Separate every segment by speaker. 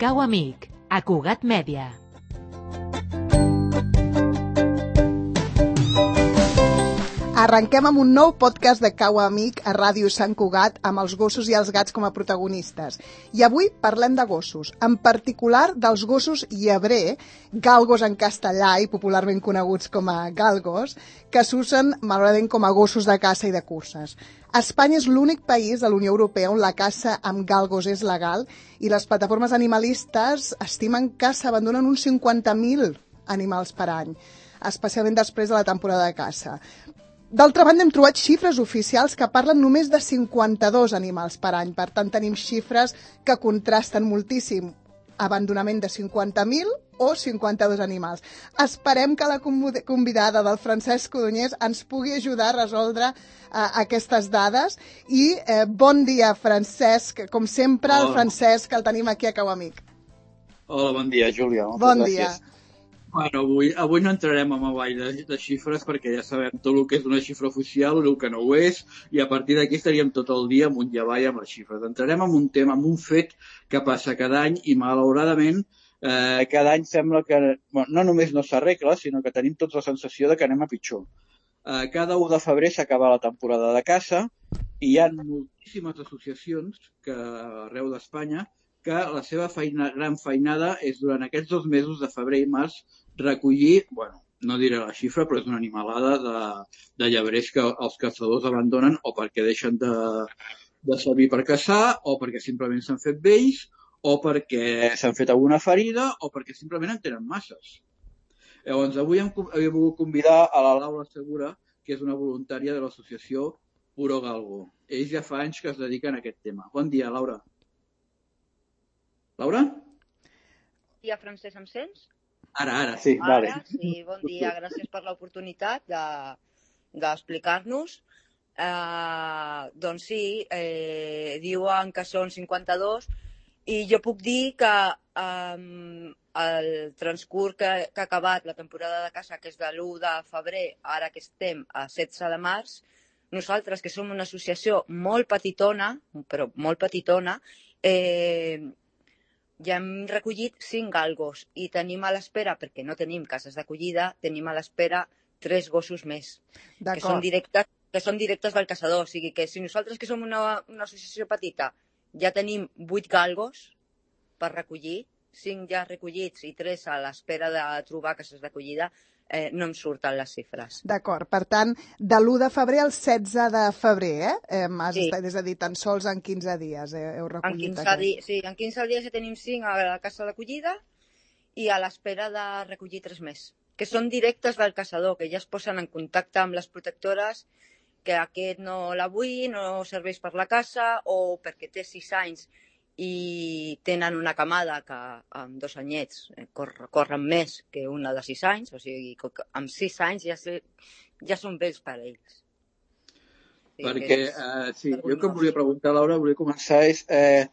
Speaker 1: Cau Amic, a Cugat Mèdia.
Speaker 2: Arrenquem amb un nou podcast de Cau Amic a Ràdio Sant Cugat amb els gossos i els gats com a protagonistes. I avui parlem de gossos, en particular dels gossos llebrer, galgos en castellà i popularment coneguts com a galgos, que s'usen malauradament com a gossos de caça i de curses. Espanya és l'únic país de la Unió Europea on la caça amb galgos és legal i les plataformes animalistes estimen que s'abandonen uns 50.000 animals per any, especialment després de la temporada de caça. D'altra banda, hem trobat xifres oficials que parlen només de 52 animals per any. Per tant, tenim xifres que contrasten moltíssim. Abandonament de 50.000 o 52 animals. Esperem que la convidada del Francesc Codonyés ens pugui ajudar a resoldre aquestes dades. I bon dia, Francesc. Com sempre, el Francesc el tenim aquí a Cau Amic.
Speaker 3: Hola, bon dia, Júlia.
Speaker 2: Bon dia.
Speaker 3: Bueno, avui no entrarem en el ball de xifres perquè ja sabem tot el que és una xifra oficial, el que no ho és, i a partir d'aquí estaríem tot el dia amunt i avall amb les xifres. Entrarem en un tema, en un fet que passa cada any i malauradament cada any sembla que no només no s'arregla, sinó que tenim tots la sensació de que anem a pitjor. Cada 1 de febrer s'acaba la temporada de caça i hi ha moltíssimes associacions que arreu d'Espanya que la seva gran feinada és durant aquests 2 mesos de febrer i març recollir, no diré la xifra, però és una animalada de llebrers que els caçadors abandonen o perquè deixen de servir per caçar, o perquè simplement s'han fet vells, o perquè s'han fet alguna ferida, o perquè simplement en tenen masses. Llavors, avui he volgut convidar a la Laura Segura, que és una voluntària de l'associació Puro Galgo. Ells ja fa anys que es dediquen a aquest tema. Bon dia, Laura. Laura?
Speaker 4: Bon dia, Francesc, em sents?
Speaker 3: Ara, sí, vale.
Speaker 4: Ara, sí, bon dia, gràcies per l'oportunitat d'explicar-nos. Doncs sí, diuen que són 52 i jo puc dir que el transcurs que ha acabat la temporada de caça, que és de l'1 de febrer, ara que estem a 16 de març, nosaltres, que som una associació molt petitona, però molt petitona, ja hem recollit 5 galgos i tenim a l'espera, perquè no tenim cases d'acollida, tenim a l'espera 3 gossos més, que són directes del caçador. O sigui que si nosaltres, que som una associació petita, ja tenim 8 galgos per recollir, 5 ja recollits i 3 a l'espera de trobar cases d'acollida, no em surten les xifres.
Speaker 2: D'acord, per tant, de l'1 de febrer al 16 de febrer,
Speaker 4: Sí.
Speaker 2: És a dir, tan sols en 15 dies heu recollit
Speaker 4: Sí, en 15 dies ja tenim 5 a la casa d'acollida i a l'espera de recollir 3 més, que són directes del caçador, que ja es posen en contacte amb les protectores, que aquest no la vull, no serveix per la caça, o perquè té 6 anys i tenen una camada que amb 2 anyets corren més que una de 6 anys, o sigui, amb 6 anys ja són vells per a ells.
Speaker 3: Perquè, jo que em volia preguntar, Laura, volia començar és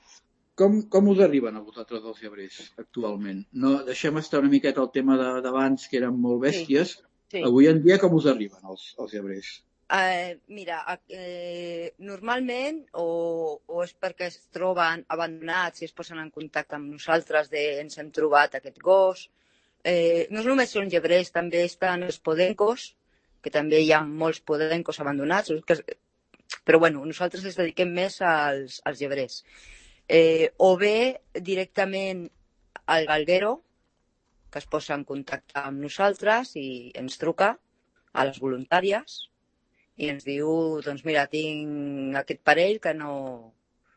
Speaker 3: com us arriben a vosaltres els llebrers actualment? No, deixem estar una miqueta el tema d'abans, que eren molt bèsties.
Speaker 4: Sí.
Speaker 3: Avui en dia com us arriben els llebrers?
Speaker 4: Mira, normalment o és perquè es troben abandonats i es posen en contacte amb nosaltres ens hem trobat aquest gos. No només són llebrers, també estan els podencos, que també hi ha molts podencos abandonats, però nosaltres ens dediquem més als llebrers. O bé directament al galguero, que es posa en contacte amb nosaltres i ens truca a les voluntàries i ens diu, doncs mira, tinc aquest parell que no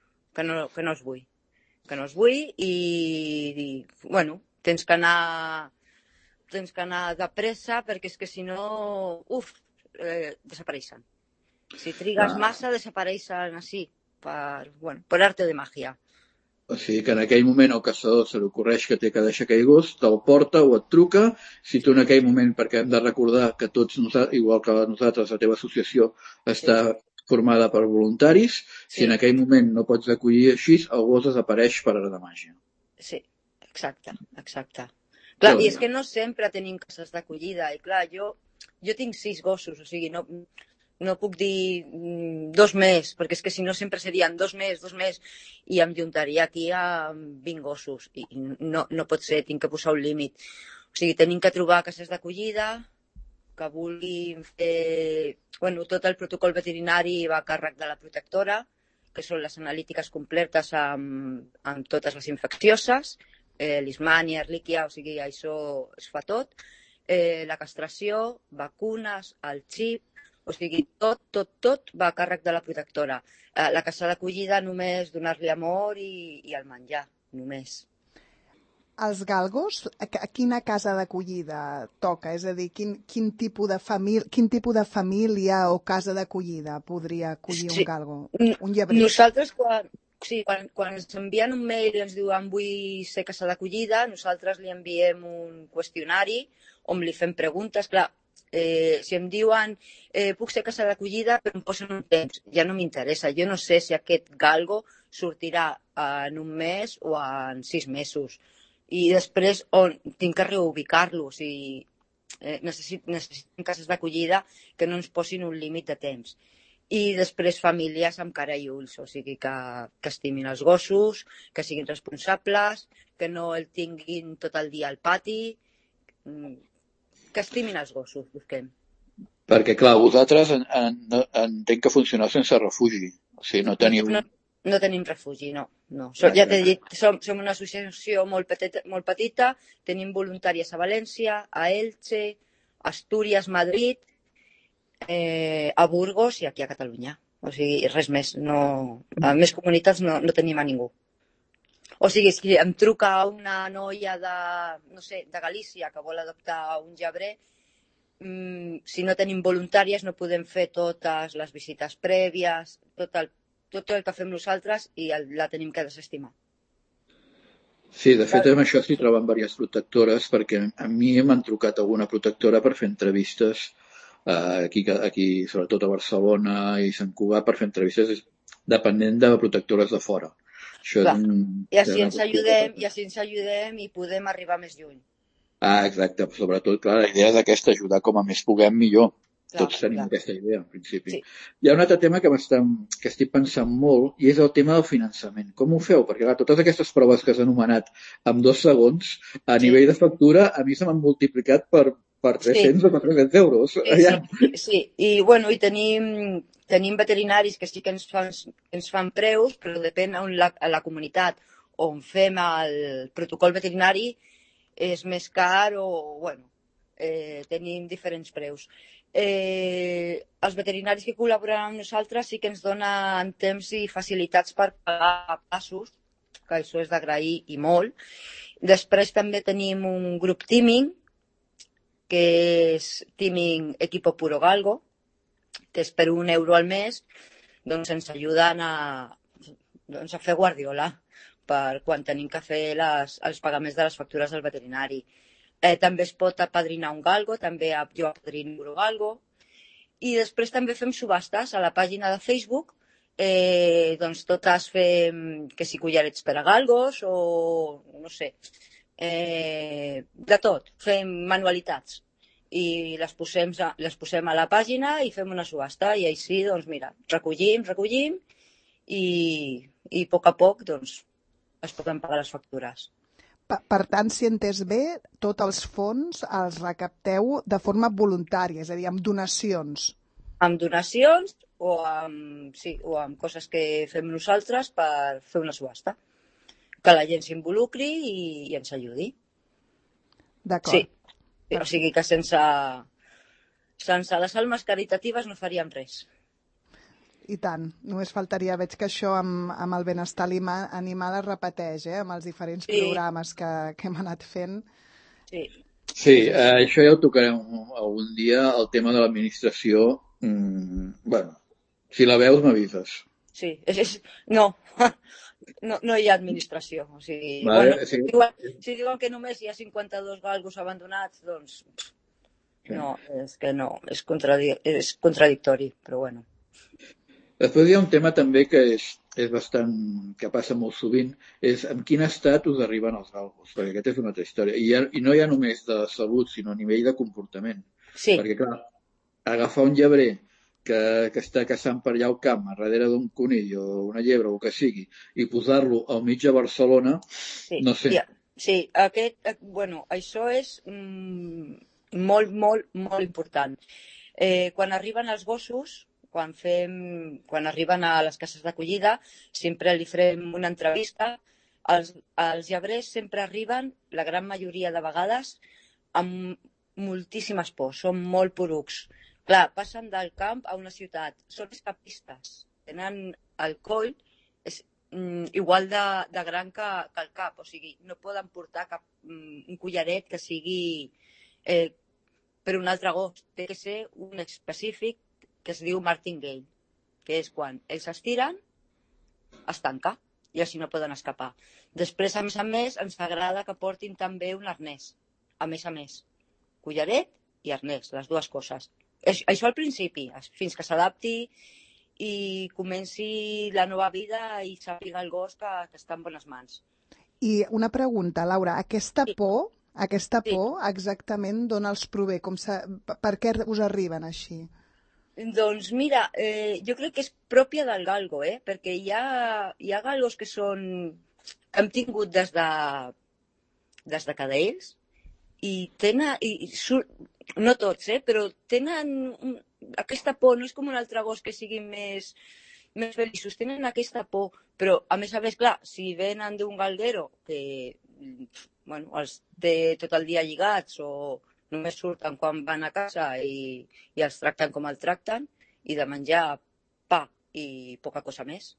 Speaker 4: es vull. Que no es vull i tens que anar de pressa perquè és que si no, desapareixen. Si trigues massa, desapareixen així, per arte de màgia.
Speaker 3: O sigui que en aquell moment el caçador se li ocorreix que té que deixar aquell gos, te'l porta o et truca. Si tu en aquell moment, perquè hem de recordar que tots, igual que nosaltres, la teva associació està formada per voluntaris, si en aquell moment no pots acollir així, el gos desapareix per art de màgia.
Speaker 4: Sí, exacte. Clar, i és que no sempre tenim cases d'acollida, i clar, jo tinc 6 gossos, o sigui, no puc dir 2 més, perquè és que si no sempre serien 2 més, i em juntaria aquí a 20 gossos. I no pot ser, tinc que posar un límit. O sigui, tenim que trobar cases d'acollida que vulguin fer... Bueno, tot el protocol veterinari va a càrrec de la protectora, que són les analítiques completes amb totes les infeccioses, Leishmania, Ehrlichia, o sigui, això es fa tot. La castració, vacunes, el xip, o sigui, tot va a càrrec de la protectora. La casa d'acollida només donar-li amor i el menjar, només.
Speaker 2: Els galgos, a quina casa d'acollida toca? És a dir, quin tipus de família o casa d'acollida podria acollir un galgo? Un llebrer?
Speaker 4: Nosaltres, quan ens envien un mail i ens diuen vull ser casa d'acollida, nosaltres li enviem un qüestionari on li fem preguntes. Clar, si em diuen puc ser casa d'acollida però em posen un temps, ja no m'interessa. Jo no sé si aquest galgo sortirà en un mes o en 6 mesos. I després tinc que reubicar-lo. O sigui, necessitem cases d'acollida que no ens posin un límit de temps. I després famílies amb cara i ulls, o sigui, que estimin els gossos, que siguin responsables, que no el tinguin tot el dia al pati, que estimin els gossos, busquem.
Speaker 3: Perquè, clar, vosaltres entenc que funcioneu sense refugi. O sigui, no teniu...
Speaker 4: No tenim refugi, no. Ja t'he dit, som una associació molt petita, tenim voluntàries a València, a Elche, a Astúries, Madrid, a Burgos i aquí a Catalunya. O sigui, res més. A més comunitats no tenim a ningú. O sigui, si em truca una noia de Galícia que vol adoptar un llebrer, si no tenim voluntàries no podem fer totes les visites prèvies, tot el que fem nosaltres i la tenim que desestimar.
Speaker 3: Sí, de fet, amb això s'hi troben diverses protectores, perquè a mi m'han trucat alguna protectora per fer entrevistes aquí, sobretot a Barcelona i Sant Cugat, per fer entrevistes depenent de protectores de fora.
Speaker 4: I així ens ajudem i podem arribar més lluny.
Speaker 3: Exacte. Sobretot, clar, la idea és aquesta, ajudar com a més puguem millor. Tots tenim aquesta idea, en principi. Sí. Hi ha un altre tema que estic pensant molt i és el tema del finançament. Com ho feu? Perquè clar, totes aquestes proves que has anomenat en 2 segons, a nivell de factura, a mi se m'han multiplicat per 300 o 400 euros.
Speaker 4: Sí. I tenim veterinaris que sí que ens fan preus, però depèn a la comunitat on fem el protocol veterinari és més car tenim diferents preus. Els veterinaris que col·laboren amb nosaltres sí que ens donen temps i facilitats per pagar passos, que això és d'agrair i molt. Després també tenim un grup teaming, que és Teaming Equipo Puro Galgo, que és per €1 al mes, doncs ens ajuden a fer guardiola per quan tenim que fer els pagaments de les factures del veterinari. També es pot apadrinar un galgo, també jo apadrino un galgo. I després també fem subhastes a la pàgina de Facebook, doncs totes fem que si collarets per a galgos o no sé, de tot, fem manualitats i les posem a la pàgina i fem una subhasta i així, doncs mira, recollim i a poc doncs es poden pagar les factures.
Speaker 2: Per tant, si he entès bé, tots els fons els recapteu de forma voluntària, és a dir, amb donacions.
Speaker 4: Amb donacions o amb coses que fem nosaltres per fer una subhasta. Que la gent s'involucri i ens ajudi.
Speaker 2: D'acord.
Speaker 4: Sí. O sigui que sense les almes caritatives no faríem res.
Speaker 2: I tant, només faltaria. Veig que això amb el benestar animal es repeteix, amb els diferents programes que hem anat fent.
Speaker 3: Sí, això ja ho tocarem algun dia, el tema de l'administració. Bueno, si la veus m'avises.
Speaker 4: Sí, no hi ha administració. O sigui, si diuen que només hi ha 52 galgos abandonats, doncs no, és que no, és contradictori, però bueno.
Speaker 3: Després hi ha un tema també que que passa molt sovint, és en quin estat us arriben els galgos, perquè aquesta és una altra història. I no hi ha només de salut, sinó a nivell de comportament.
Speaker 4: Sí.
Speaker 3: Perquè, clar, agafar un llebrer que està caçant per allà al camp, a darrere d'un conill o una llebre o el que sigui, i posar-lo al mig de Barcelona, no sé.
Speaker 4: Sí, això és molt, molt, molt important. Quan arriben els gossos, quan arriben a les cases d'acollida, sempre li farem una entrevista. Els llebrers sempre arriben, la gran majoria de vegades, amb moltíssimes pors, són molt porucs. Clar, passen del camp a una ciutat, són escapistes, tenen el coll, és igual de gran que el cap, o sigui, no poden portar un collaret que sigui per un altre gos, té que ser un específic que es diu martingale, que és quan ells estiren, es tanca i així no poden escapar. Després, a més, ens agrada que portin també un arnès, a més, collaret i arnès, les dues coses. Això al principi, fins que s'adapti i comenci la nova vida i sàpiga el gos que està en bones mans.
Speaker 2: I una pregunta, Laura, aquesta por exactament d'on els prové? Per què us arriben així?
Speaker 4: Doncs mira, jo crec que és pròpia del galgo, perquè hi ha galgos que hem tingut des de cadells i tenen, no tots, però tenen aquesta por, no és com un altre gos que siguin més feliços, tenen aquesta por, però a més, clar, si venen d'un galguero que els té tot el dia lligats o només surten quan van a casa i els tracten com el tracten, i de menjar pa i poca cosa més,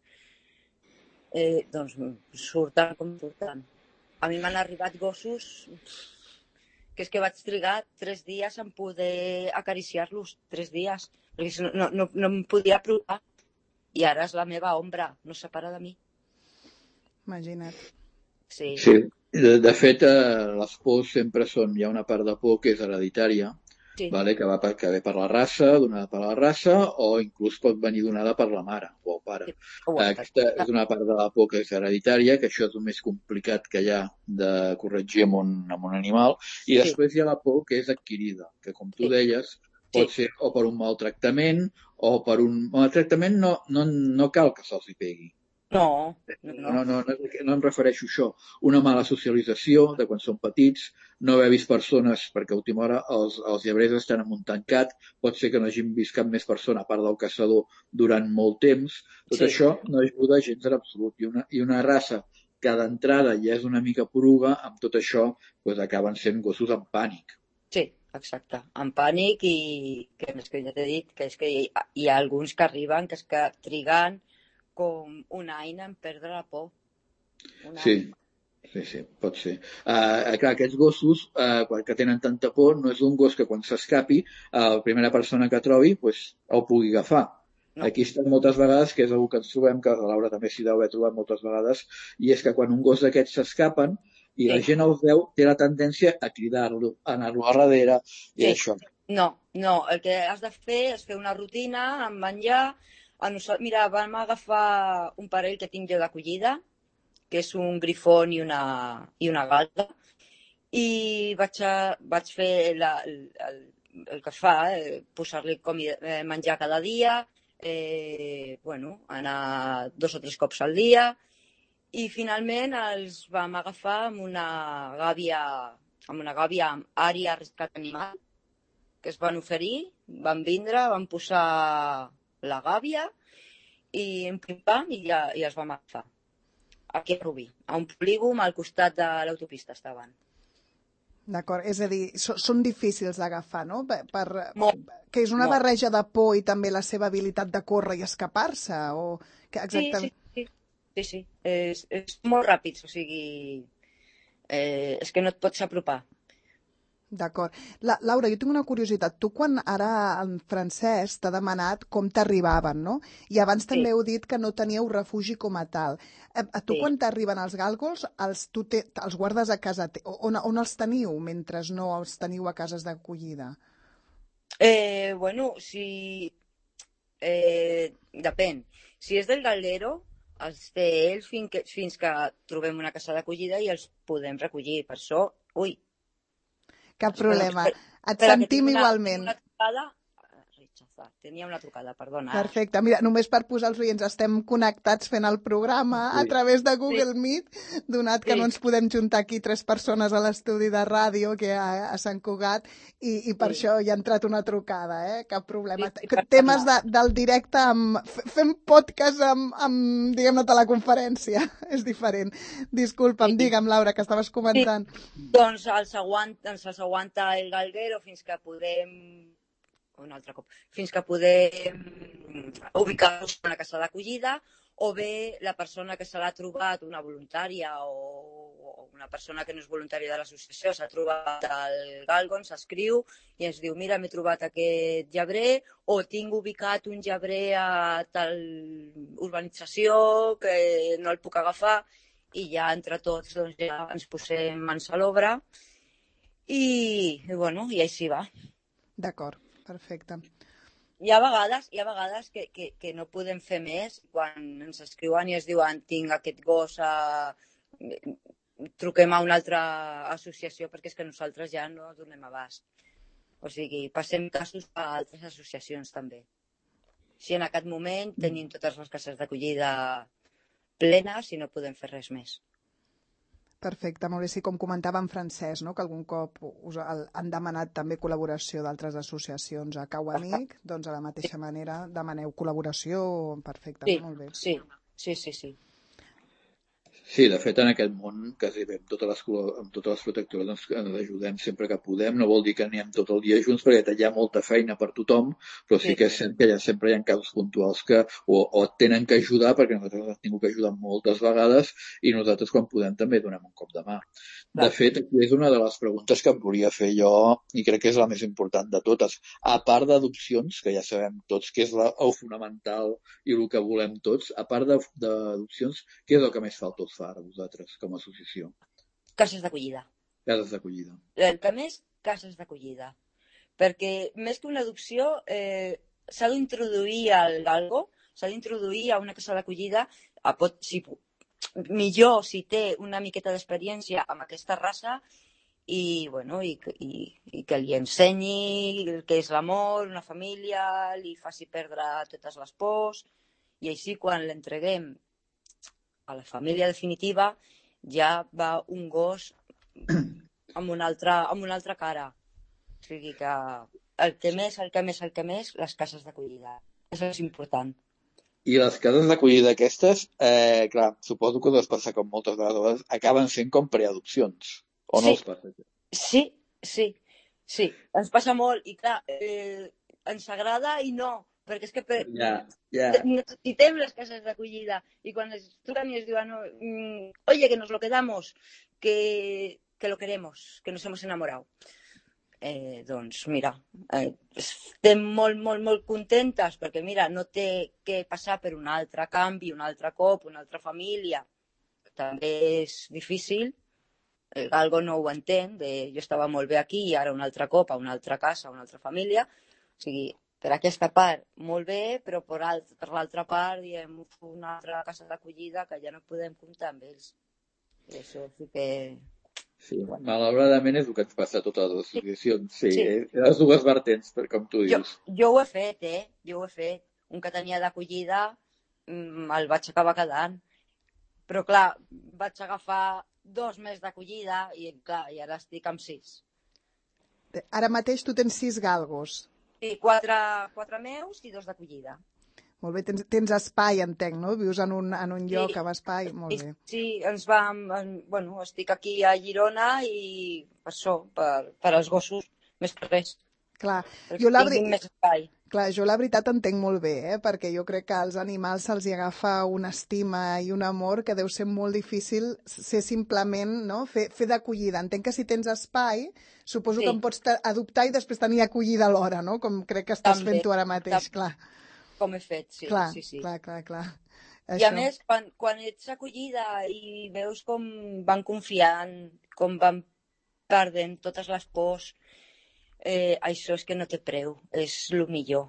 Speaker 4: doncs surten com surten. A mi m'han arribat gossos que és que vaig trigar 3 dies en poder acariciar-los, 3 dies, perquè no em podia apropar. I ara és la meva ombra, no es separa de mi.
Speaker 2: Imagina't.
Speaker 4: Sí.
Speaker 3: De fet, les pors sempre són, hi ha una part de por que és hereditària, vale? que ve per la raça, donada per la raça, o inclús pot venir donada per la mare o el pare. Aquesta és una part de la por que és hereditària, que això és el més complicat que hi ha de corregir amb un animal, i després hi ha la por que és adquirida, que com tu deies, pot ser o per un maltractament o per un maltractament no cal que se'ls hi pegui. No em refereixo a això. Una mala socialització de quan són petits, no haver vist persones, perquè a última hora els llebrers estan en un tancat, pot ser que no hagin vist cap més persona a part del caçador durant molt temps. Tot això no ajuda gens en absolut. I una raça que d'entrada ja és una mica poruga, amb tot això acaben sent gossos en pànic.
Speaker 4: Sí, exacte. En pànic, i que més que ja t'he dit, que és que hi ha alguns que arriben que és que triguen com un any en perdre la por.
Speaker 3: Sí, pot ser. Clar, aquests gossos, que tenen tanta por, no és un gos que quan s'escapi, la primera persona que trobi el pugui agafar. No. Aquí estan moltes vegades, que és una que ens trobem, que la Laura també s'hi deu haver trobat moltes vegades, i és que quan un gos d'aquests s'escapen i la gent els veu, té la tendència a cridar-lo, a anar-lo a darrere, i això.
Speaker 4: No, el que has de fer és fer una rutina amb menjar. Mira, vam agafar un parell que tinc jo d'acollida, que és un grifon i una galga, i vaig fer el que es fa, posar-li menjar cada dia, anar 2 o 3 cops al dia, i finalment els vam agafar amb una gàbia amb àrea rescat animal, que es van oferir, van vindre, van posar la gàbia i en pim-pam i els vam agafar. Aquí a Rubí, a un polígon al costat de l'autopista estaven.
Speaker 2: D'acord, és a dir, són difícils d'agafar, no? Que és una barreja de por i també la seva habilitat de córrer i escapar-se?
Speaker 4: Sí. És molt ràpids, o sigui, és que no et pots apropar.
Speaker 2: D'acord. Laura, jo tinc una curiositat. Tu quan ara en Francesc t'ha demanat com t'arribaven, no? I abans també heu dit que no teníeu refugi com a tal. A tu quan t'arriben els gàlgols, els guardes a casa? On els teniu mentre no els teniu a cases d'acollida?
Speaker 4: Depèn. Si és del galguero, els té ells fins que trobem una casa d'acollida i els podem recollir. Per això, Cap
Speaker 2: problema. Et sentim igualment.
Speaker 4: està. Tenia una trucada, perdona.
Speaker 2: Perfecte. Mira, només per posar els oients, estem connectats fent el programa a través de Google Meet, donat que no ens podem juntar aquí 3 persones a l'estudi de ràdio, que a Sant Cugat, i per això hi ha entrat una trucada, cap problema. Temes del directe, fem podcast amb diguem-ne, teleconferència. És diferent. Disculpa'm, digue'm, Laura, que estaves comentant.
Speaker 4: Doncs ens aguanta el galguero fins que podem ubicar-nos en la casa d'acollida, o bé la persona que se l'ha trobat, una voluntària o una persona que no és voluntària de l'associació, s'ha trobat el galgo, s'escriu i ens diu, mira, m'he trobat aquest llebrer, o tinc ubicat un llebrer a tal urbanització que no el puc agafar, i ja entre tots doncs, ja ens posem mans a l'obra i així va.
Speaker 2: D'acord, perfecte.
Speaker 4: Hi ha vegades que no podem fer més quan ens escriuen i es diuen tinc aquest gos, truquem a una altra associació perquè és que nosaltres ja no donem abast. O sigui, passem casos a altres associacions també. Si en aquest moment tenim totes les cases d'acollida plenes i no podem fer res més.
Speaker 2: Perfecte, molt bé. Sí, com comentava en Francesc, no? Que algun cop us han demanat també col·laboració d'altres associacions a Cau Amic, doncs de la mateixa manera demaneu col·laboració, perfecte, molt bé.
Speaker 4: Sí.
Speaker 3: Sí, de fet, en aquest món, quasi bé, amb totes les protectores ens ajudem sempre que podem. No vol dir que anem tot el dia junts, perquè hi ha molta feina per tothom, però sí que és cert que sempre hi ha casos puntuals que o et tenen que ajudar, perquè nosaltres ens hem tingut que ajudar moltes vegades, i nosaltres, quan podem, també donem un cop de mà. De fet, és una de les preguntes que em volia fer jo, i crec que és la més important de totes. A part d'adopcions, que ja sabem tots que és el fonamental i el que volem tots, a part d'adopcions, què és el que més falta us fa a vosaltres, com a associació?
Speaker 4: Cases d'acollida.
Speaker 3: Cases d'acollida.
Speaker 4: El que més, cases d'acollida. Perquè més que una adopció, s'ha d'introduir al galgo, s'ha d'introduir a una casa d'acollida, millor si té una miqueta d'experiència amb aquesta raça i que li ensenyi el que és l'amor, una família, li faci perdre totes les pors, i així quan l'entreguem a la família definitiva ja va un gos amb una altra cara. O sigui que el que més, les cases d'acollida. Això és important.
Speaker 3: I les cases d'acollida aquestes, clar, suposo que us passa com moltes vegades, acaben sent com preadopcions, o no us passa?
Speaker 4: Sí. Ens passa molt, i clar, ens agrada i no, perquè és que necessitem les cases d'acollida, i quan es truquen i es diuen oye, que nos lo quedamos, que lo queremos, que nos hemos enamorado. Doncs mira, estem molt contentes perquè mira, no té que passar per un altre canvi, un altre cop, una altra família. També és difícil, el galgo no ho entén, jo estava molt bé aquí i ara un altre cop a una altra casa, a una altra família. O sigui, per aquesta part molt bé, però per l'altra part diem una altra casa d'acollida que ja no podem comptar amb ells. I això sí que...
Speaker 3: Sí, malauradament és el que ens passa a totes les associacions. Sí. Les dues vertents, com tu dius.
Speaker 4: Jo ho he fet, Jo ho he fet. Un que tenia d'acollida el vaig acabar quedant. Però, clar, vaig agafar 2 mesos d'acollida i, clar, i ara estic amb 6.
Speaker 2: Ara mateix tu tens 6 galgos.
Speaker 4: Sí, 4 meus i 2 d'acollida.
Speaker 2: Molt bé, tens espai, entenc, no? Vius en un lloc amb espai, molt bé.
Speaker 4: Sí, estic aquí a Girona i per això, per als gossos, més per res.
Speaker 2: Clar,
Speaker 4: jo la
Speaker 2: veritat entenc molt bé, perquè jo crec que als animals se'ls agafa una estima i un amor que deu ser molt difícil ser simplement, no? fer d'acollida. Entenc que si tens espai, suposo que em pots adoptar i després tenir acollida alhora, no? Com crec que estàs fent tu ara mateix, clar.
Speaker 4: Com he fet, sí.
Speaker 2: Clar.
Speaker 4: I a més, quan ets acollida i veus com van confiant, com van perdent totes les pors, això és que no té preu, és el millor.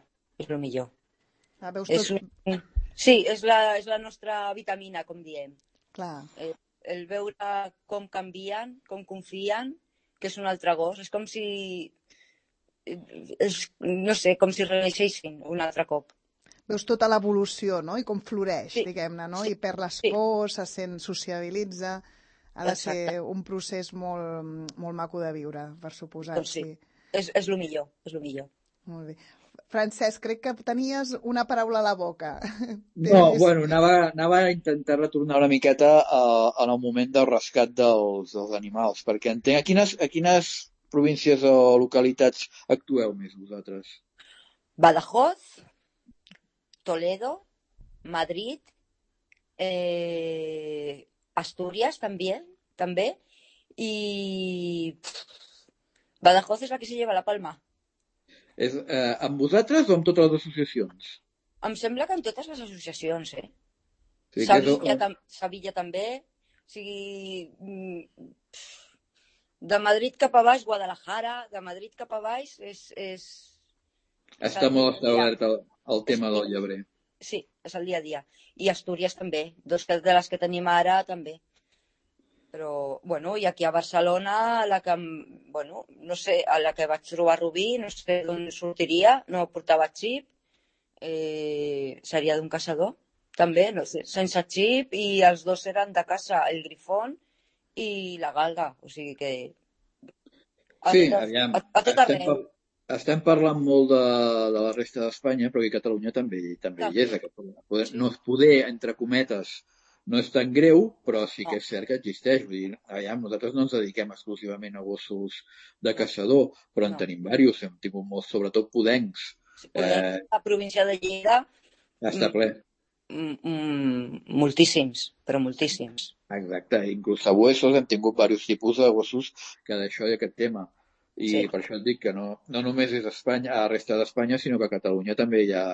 Speaker 4: Sí, és la nostra vitamina, com diem.
Speaker 2: Clar.
Speaker 4: El veure com canvien, com confien, que és un altre gos. És com si no sé, com si renaixessin un altre cop.
Speaker 2: Veus tota l'evolució, no? I com floreix,
Speaker 4: Sí,
Speaker 2: diguem-ne, no?
Speaker 4: sí,
Speaker 2: I perd les
Speaker 4: sí,
Speaker 2: pors, se sent, sociabilitza. Ha de ser
Speaker 4: exacte.
Speaker 2: un procés molt, molt maco de viure, per suposat,
Speaker 4: Doncs sí,
Speaker 2: sí.
Speaker 4: és el millor, és el millor.
Speaker 2: Molt bé. Francesc, crec que tenies una paraula a la boca.
Speaker 3: No, bueno, anava a intentar retornar una miqueta en el moment del rescat dels animals, perquè entenc a quines províncies o localitats actueu més vosaltres?
Speaker 4: Badajoz, Toledo, Madrid, Asturias també, y Badajoz és la que se lleva la palma.
Speaker 3: És amb vosaltres o amb totes les associacions?
Speaker 4: Em sembla que en totes les associacions,
Speaker 3: O sigui que
Speaker 4: Sevilla també, o sigui, de Madrid cap a baix, Guadalajara, de Madrid cap a baix és
Speaker 3: està
Speaker 4: el
Speaker 3: molt
Speaker 4: dia a dia.
Speaker 3: establert el tema del llebrer.
Speaker 4: Sí, és el dia a dia. I Astúries també, dos de les que tenim ara també. Però, bueno, i aquí a Barcelona, no sé, a la que vaig trobar Rubí, no sé d'on sortiria, no portava xip, seria d'un caçador, també, no sé, sense xip, i els dos eren de caça, el grifón i la galga, o sigui que
Speaker 3: Sí, aviam,
Speaker 4: a tot arreu.
Speaker 3: estem parlant molt de la resta d'Espanya, però aquí a Catalunya també hi és aquest problema.
Speaker 4: Sí.
Speaker 3: No es poder, entre cometes, no és tan greu, però sí que
Speaker 4: No.
Speaker 3: és cert que existeix. Vull dir, aviam, nosaltres no ens dediquem exclusivament a gossos de caçador, però en
Speaker 4: No.
Speaker 3: tenim diversos, hem tingut molts, sobretot podencs.
Speaker 4: Podem, la província de Lleida,
Speaker 3: Està ple.
Speaker 4: moltíssims, però moltíssims.
Speaker 3: Exacte, inclús a huesos hem tingut diversos tipus de gossos que d'això i aquest tema. I
Speaker 4: Sí.
Speaker 3: per això et dic que no només és Espanya, a la resta d'Espanya, sinó que a Catalunya també hi ha...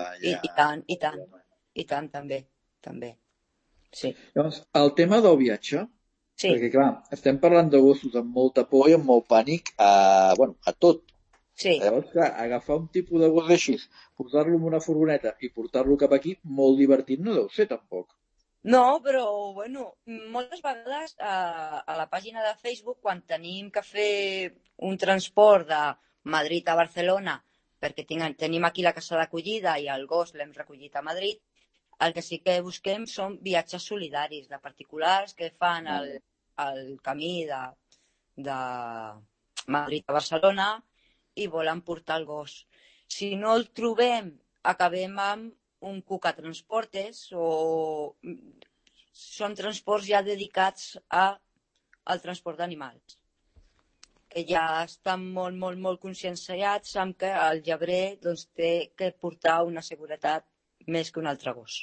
Speaker 4: I tant, també. Sí.
Speaker 3: Llavors, el tema del viatge,
Speaker 4: Sí,
Speaker 3: perquè clar, estem parlant de gossos amb molta por i amb molt pànic a tot.
Speaker 4: sí.
Speaker 3: Llavors, clar, agafar un tipus de gos així, posar-lo en una furgoneta i portar-lo cap aquí, molt divertit no deu ser tampoc.
Speaker 4: No, però, bueno, moltes vegades a la pàgina de Facebook, quan tenim que fer un transport de Madrid a Barcelona, perquè tenim aquí la casa d'acollida i el gos l'hem recollit a Madrid, el que sí que busquem són viatges solidaris de particulars que fan el camí de Madrid a Barcelona i volen portar el gos. Si no el trobem, acabem amb un Cuca Transportes o són transports ja dedicats al transport d'animals, que ja estan molt, molt, molt conscienciats amb que el llebrer doncs, té que portar una seguretat més que un altre gos.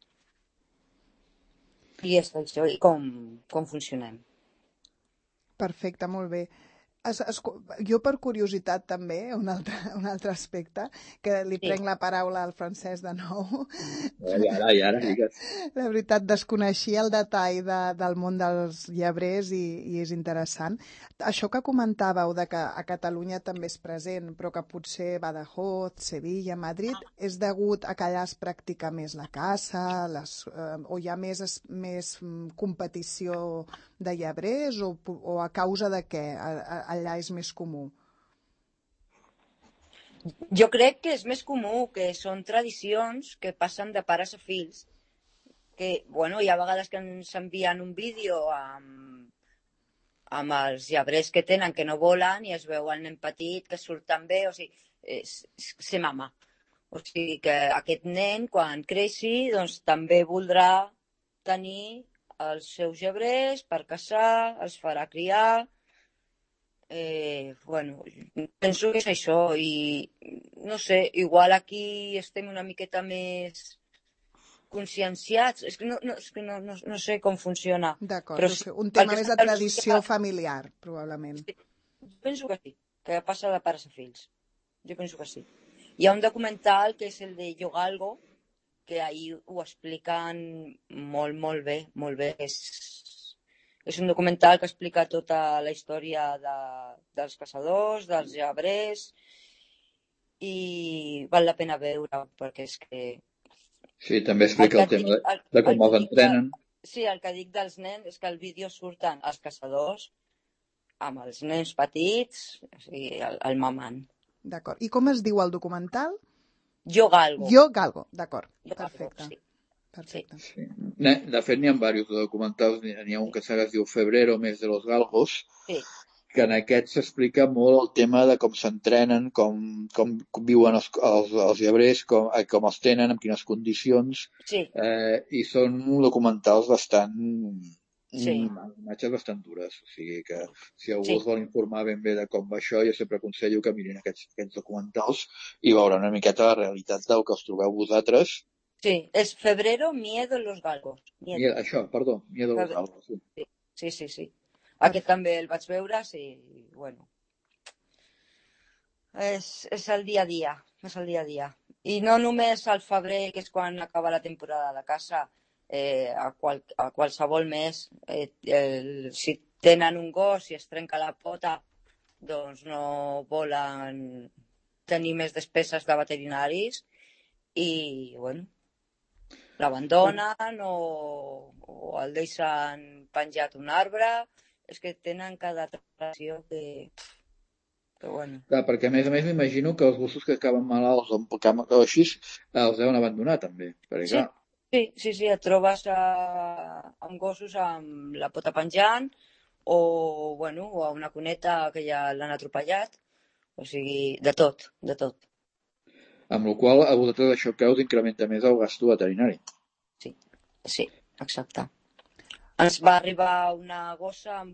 Speaker 4: I és això, i com funcionem.
Speaker 2: Perfecte, molt bé. Jo, per curiositat també, un altre aspecte, que li prenc la paraula al Francesc de nou.
Speaker 3: I ara, digues.
Speaker 2: La veritat, desconeixia el detall del món dels llebrers i és interessant. Això que comentàveu de que a Catalunya també és present, però que potser Badajoz, Sevilla, Madrid, és degut a que allà es practica més la caça, o hi ha més competició de llebrers, o a causa de què allà és més comú?
Speaker 4: Jo crec que és més comú, que són tradicions que passen de pares a fills, que, bueno, hi ha vegades que ens envien un vídeo amb els llebrers que tenen que no volen i es veu el nen petit que surten bé, o sigui, se mama. O sigui que aquest nen, quan creixi, doncs també voldrà tenir els seus llebrers per caçar, els farà criar. Bueno, penso que és això i no sé, igual aquí estem una miqueta més conscienciats, és que no sé com funciona.
Speaker 2: D'acord,
Speaker 4: Però
Speaker 2: sí, un tema més de tradició familiar, probablement.
Speaker 4: Sí, penso que sí, que passa de pares a fills. Jo penso que sí. Hi ha un documental que és el de Yogalgo, que ahir ho expliquen molt, molt bé, molt bé. És un documental que explica tota la història dels caçadors, dels llebrers, i val la pena veure, perquè és que...
Speaker 3: Sí, també explica el tema de com els entrenen.
Speaker 4: Sí, el que dic dels nens és que al vídeo surten els caçadors amb els nens petits, o sigui, el mamant.
Speaker 2: D'acord. I com es diu el documental?
Speaker 4: Jo Galgo.
Speaker 2: Jo Galgo, d'acord.
Speaker 4: Jo Galgo,
Speaker 2: Perfecte.
Speaker 4: sí.
Speaker 2: Perfecte.
Speaker 3: Sí. De fet, n'hi ha diversos documentals. N'hi ha un que es diu Febrero, mes de los galgos,
Speaker 4: Sí.
Speaker 3: que en aquest s'explica molt el tema de com s'entrenen, com viuen els llebrers, com els tenen, en quines condicions,
Speaker 4: Sí.
Speaker 3: I són documentals bastant...
Speaker 4: Sí.
Speaker 3: imatges bastant dures, o sigui que si algú
Speaker 4: Sí.
Speaker 3: es vol informar ben bé de com va això, jo sempre aconsello que mirin aquests documentals i veuran una miqueta la realitat del que us trobeu vosaltres.
Speaker 4: Sí, és Febrero, Miedo en los Galgos.
Speaker 3: Miedo en los galgos, sí.
Speaker 4: Sí. Aquest també el vaig veure, sí, bueno. És el dia a dia, és el dia a dia. I no només al febrer, que és quan acaba la temporada de caça, a qualsevol mes, si tenen un gos, si es trenca la pota, doncs no volen tenir més despeses de veterinaris i, bueno, l'abandonen o el deixen penjat un arbre. És que tenen cada tradició que bueno.
Speaker 3: Clar, perquè a més m'imagino que els gossos que acaben malalts o així els deuen abandonar també. Perquè, clar...
Speaker 4: Sí, et trobes amb gossos amb la pota penjant o a una coneta que ja l'han atropellat. O sigui, de tot.
Speaker 3: Amb la qual cosa, a vosaltres això que us incrementa més el gasto veterinari.
Speaker 4: Sí, exacte. Ens va arribar una gossa amb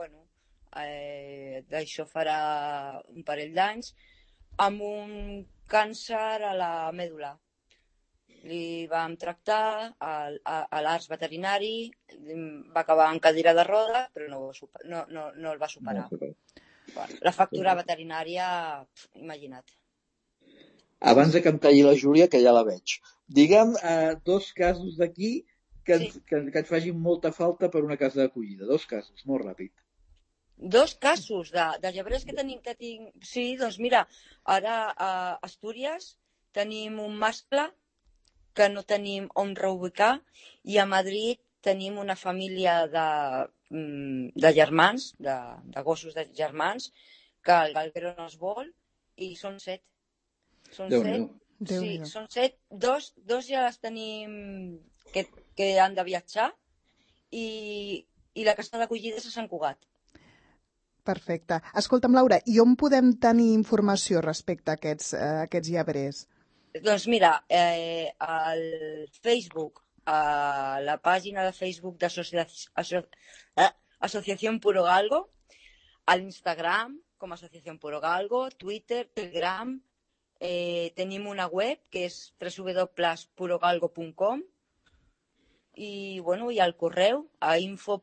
Speaker 4: d'això farà un parell d'anys, amb un càncer a la mèdula. Li vam tractar a l'ARS veterinari, va acabar en cadira de roda, però no el va superar. La factura veterinària, imagina't.
Speaker 3: Abans de que em talli la Júlia, que ja la veig. Digue'm 2 casos d'aquí que et facin molta falta per una casa d'acollida. 2 casos, molt ràpid.
Speaker 4: 2 casos de llebrers que tinc. Sí, doncs mira, ara a Astúries tenim un mascle que no tenim on reubicar i a Madrid tenim una família de germans, de gossos de germans, que el galguero no es vol i són 7. Són 7. Sí, són 7. 2 ja les tenim que han de viatjar i la casa d'acollida és a Sant Cugat.
Speaker 2: Perfecte. Escolta'm, Laura, i on podem tenir informació respecte a aquests llebrers?
Speaker 4: Doncs mira, al Facebook, a la pàgina de Facebook d'Asociació Puro Galgo, a l'Instagram com a Asociació Puro Galgo, Twitter, Telegram, tenim una web que és www.purogalgo.com i al correu a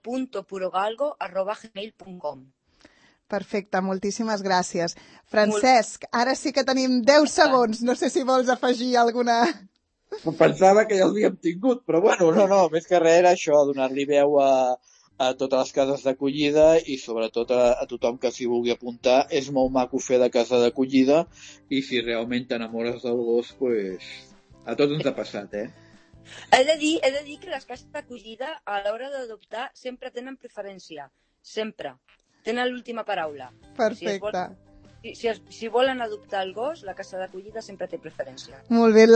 Speaker 4: info.purogalgo@gmail.com.
Speaker 2: Perfecte, moltíssimes gràcies. Francesc, ara sí que tenim 10 segons. No sé si vols afegir alguna...
Speaker 3: Pensava que ja l'havíem tingut, però no. Més que res era això, donar-li veu a totes les cases d'acollida i sobretot a tothom que s'hi vulgui apuntar. És molt maco fer de casa d'acollida i si realment t'enamores del gos, pues, a tots ens ha passat,
Speaker 4: He de dir que les cases d'acollida a l'hora d'adoptar sempre tenen preferència. Sempre. Tenen l'última paraula.
Speaker 2: Perfecte.
Speaker 4: Si volen adoptar el gos, la casa d'acollida sempre té preferència.
Speaker 2: Molt bé.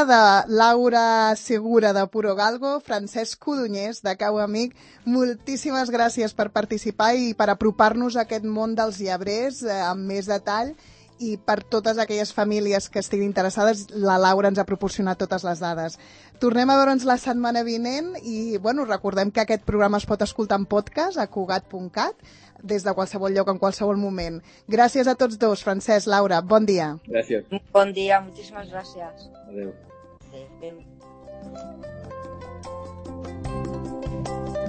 Speaker 2: Laura Segura de Puro Galgo, Francesc Codonyés de Cau Amic, moltíssimes gràcies per participar i per apropar-nos a aquest món dels llebrers amb més detall. I per totes aquelles famílies que estiguin interessades, la Laura ens ha proporcionat totes les dades. Tornem a veure'ns la setmana vinent i recordem que aquest programa es pot escoltar en podcast a cugat.cat des de qualsevol lloc, en qualsevol moment. Gràcies a tots dos, Francesc, Laura, bon dia.
Speaker 3: Gràcies.
Speaker 4: Bon dia, moltíssimes gràcies.
Speaker 3: Adéu.
Speaker 4: Adéu.